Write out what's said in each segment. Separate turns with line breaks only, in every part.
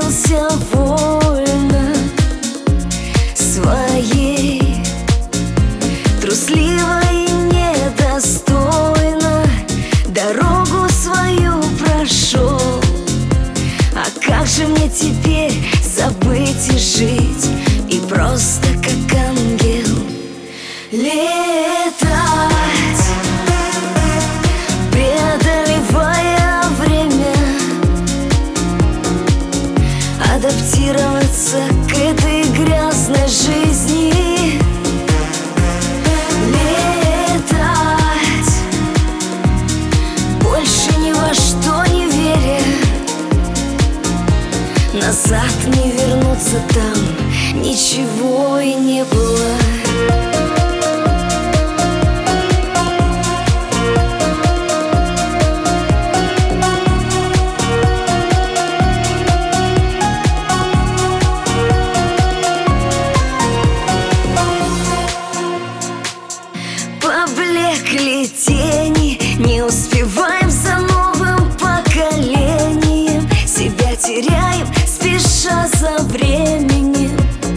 двигался вольно своей, трусливо и недостойно дорогу свою прошел. А как же мне теперь забыть и жить, и просто как ангел летать, преодолевая время, адаптироваться к этой грязной жизни, летать, больше ни во что не веря, назад не вернуться, там ничего и не было. Поблекли тени, не успеваем за новым поколением, себя теряем, спеша за временем.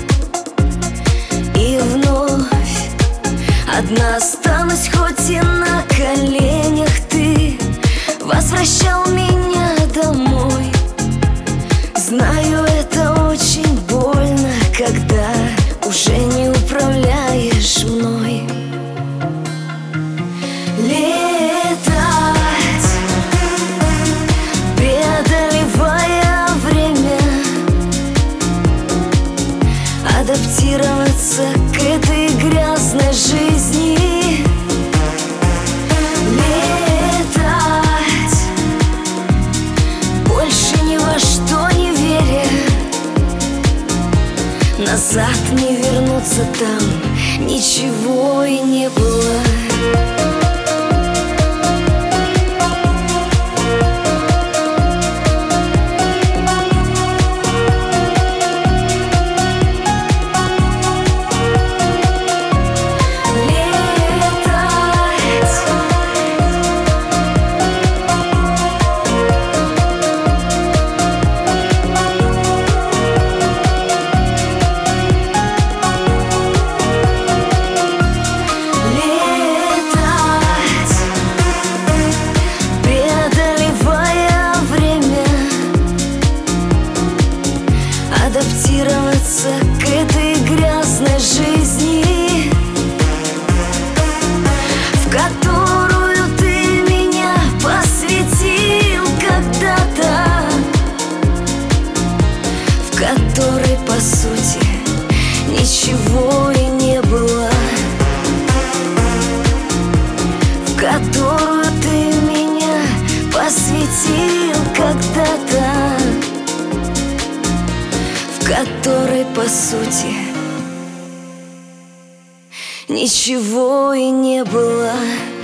И вновь одна останусь, хоть и на коленях. Ты возвращал меня домой. Знаю, это очень больно, когда уже не управляешь мной. Летать, преодолевая время, адаптироваться к этой грязной жизни, летать, больше ни во что не веря, назад не вернуться, там ничего и не было. Адаптироваться к этой грязной жизни, в которую ты меня посвятил когда-то, в которой, по сути, ничего и не было, в которую ты меня посвятил когда-то, в которой, по сути, ничего и не было.